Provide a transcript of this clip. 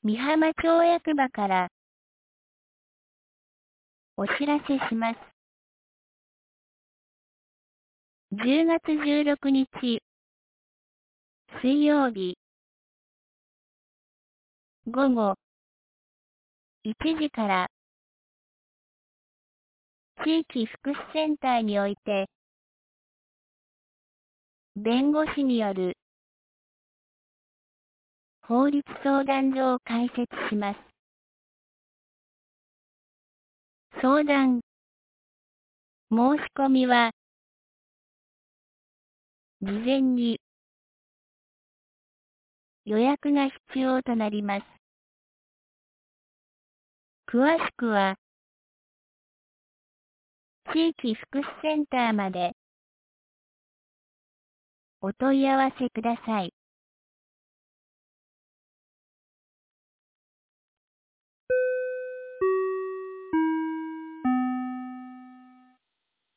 美浜町役場からお知らせします。10月16日水曜日午後1時から地域福祉センターにおいて弁護士による法律相談所を開設します。相談申し込みは事前に予約が必要となります。詳しくは地域福祉センターまでお問い合わせください。